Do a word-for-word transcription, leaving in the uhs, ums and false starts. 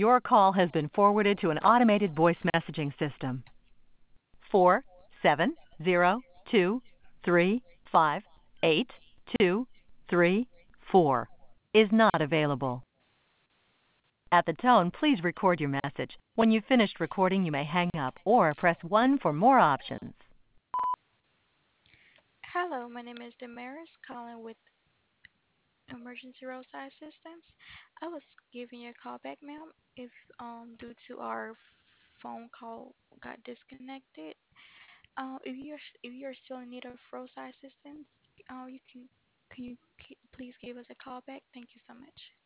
Your call has been forwarded to an automated voice messaging system. Four seven zero two three five eight two three four is not available. At the tone, please record your message. When you've finished recording, you may hang up or press one for more options. Hello, my name is Damaris, calling with Emergency Roadside Assistance. I was giving you a call back, ma'am, if um due to our phone call got disconnected. Uh, if you're if you're still in need of roadside assistance, uh, you can can you k- please give us a call back? Thank you so much.